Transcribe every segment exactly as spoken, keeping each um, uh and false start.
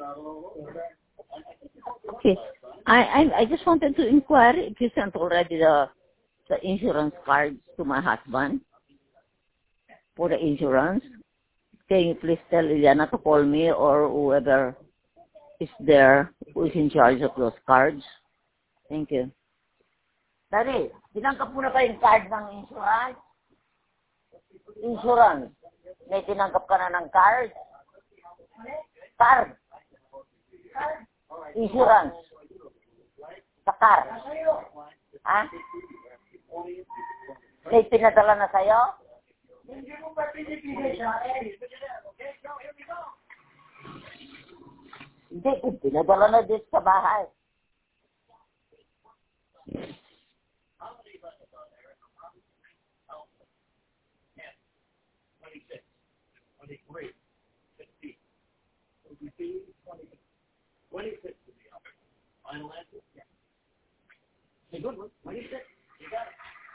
Okay. I, I I just wanted to inquire if you sent already the the insurance cards to my husband for the insurance. Can you please tell Iliana to call me or whoever is there who is in charge of those cards? Thank you. Daddy, tinanggap mo na ba yung card ng insurance? Insurance. May tinanggap ka na ng card? Card. Insurance. Sa car. Ha? May pinadala na sa'yo? Hindi mo ba pinipigay sa akin? Hindi, kung pinadala na dito sa bahay. twenty-three, fifteen, twenty-six to the upper. Final answer? Yeah. A good one. twenty-six. You got it.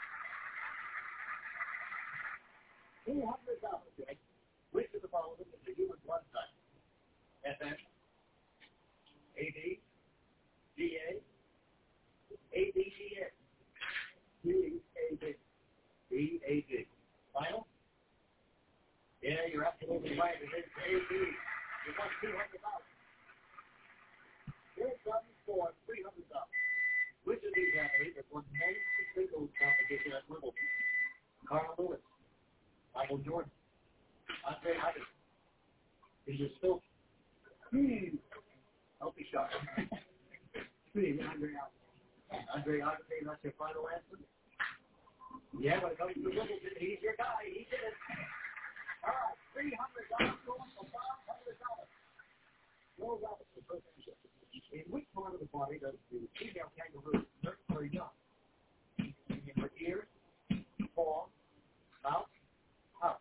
two hundred dollars, Jake. Which of the following is the human blood type? F M, A B, D A, A B D A, B A B, B A B. Final? Yeah, you're absolutely right. It is A B. You want two hundred dollars. Here's something for three hundred dollars. Which of these athletes has won most singles competition at Wimbledon? Carl Lewis, Michael Jordan, Andre Agassi. Is it still? Hmm. Healthy shot. Andre Agassi. Andre Agassi, that's your final answer? Yeah, when it comes to Wimbledon, he's your guy. He did it. All right, three hundred dollars going for five hundred dollars. Will Robinson, first answer. In which part of the body does the female kangaroo nurse her young? In her ears, paw, mouth, pouch.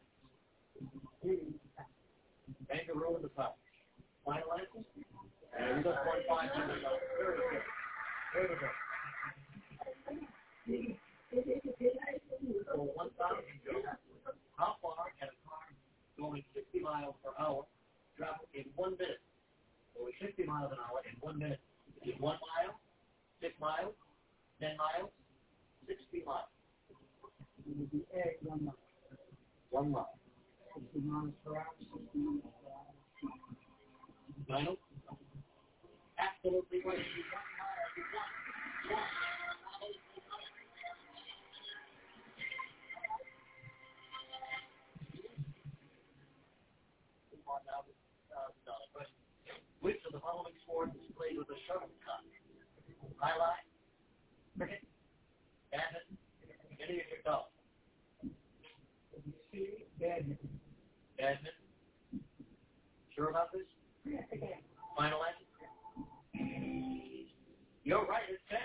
Kangaroo in the pouch. Final answer? And we just won five hundred dollars. Very good. Very good. So one thousand dollars. How far can a car going sixty miles per hour travel in one minute? Going sixty miles an hour in one minute. Is it one mile, six miles, ten miles, sixty miles? One mile. One mile. Sixty miles per hour. Sixty miles per hour. Final? Absolutely right. One mile. One. One. Which of the following sports is played with a shuttlecock? Highlight, cricket, badminton, any of your dogs? Badminton. Badminton. Sure about this? Final answer? You're right, it's badminton.